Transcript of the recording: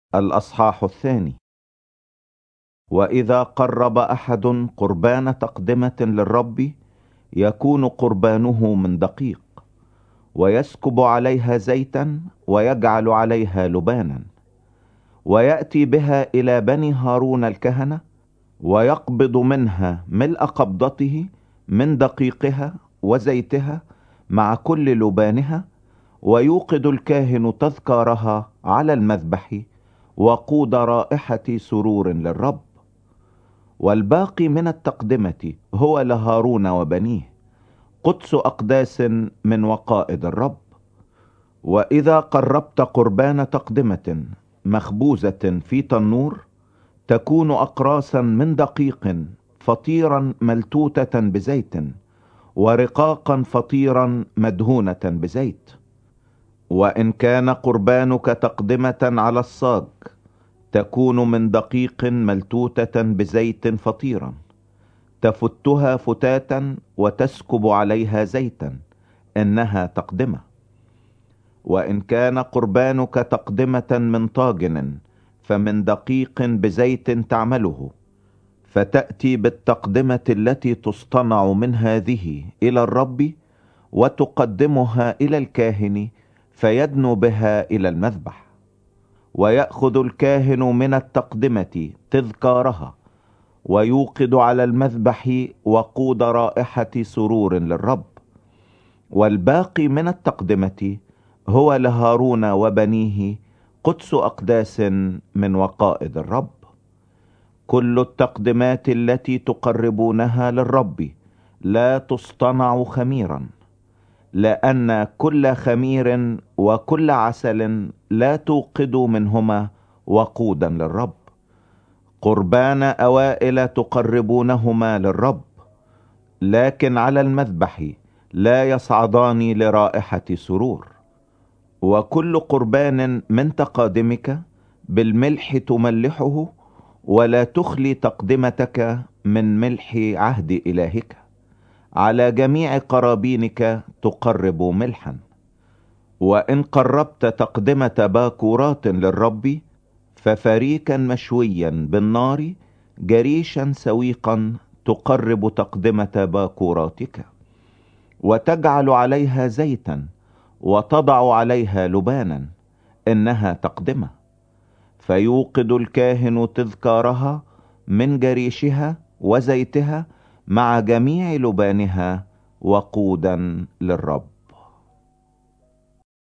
الأصحاح 2. وإذا قرب أحد قربان تقدمة للرب يكون قربانه من دقيق، ويسكب عليها زيتا ويجعل عليها لبانا، ويأتي بها إلى بني هارون الكهنة، ويقبض منها ملء قبضته من دقيقها وزيتها مع كل لبانها، ويوقد الكاهن تذكارها على المذبح وقود رائحة سرور للرب. والباقي من التقدمة هو لهارون وبنيه، قدس أقداس من وقائد الرب. وإذا قربت قربان تقدمة مخبوزة في تنور، تكون أقراصا من دقيق فطيرا ملتوتة بزيت، ورقاقا فطيرا مدهونة بزيت. وإن كان قربانك تقدمة على الصاج، تكون من دقيق ملتوتة بزيت فطيرا، تفتها فتاتا وتسكب عليها زيتا، إنها تقدمة. وإن كان قربانك تقدمة من طاجن، فمن دقيق بزيت تعمله، فتأتي بالتقدمة التي تصطنع من هذه إلى الرب، وتقدمها إلى الكاهن فيدنو بها إلى المذبح. ويأخذ الكاهن من التقدمة تذكارها، ويوقد على المذبح وقود رائحة سرور للرب. والباقي من التقدمة هو لهارون وبنيه، قدس أقداس من وقائد الرب. كل التقدمات التي تقربونها للرب لا تصطنع خميرا، لأن كل خمير وكل عسل لا توقدوا منهما وقودا للرب. قربان أوائل تقربونهما للرب، لكن على المذبح لا يصعدان لرائحة سرور. وكل قربان من تقادمك بالملح تملحه، ولا تخلي تقدمتك من ملح عهد إلهك. على جميع قرابينك تقرب ملحا. وإن قربت تقدمة باكورات للرب، ففريكا مشويا بالنار جريشا سويقا تقرب تقدمة باكوراتك، وتجعل عليها زيتا وتضع عليها لبانا، إنها تقدمة. فيوقد الكاهن تذكارها من جريشها وزيتها مع جميع لبانها وقودا للرب.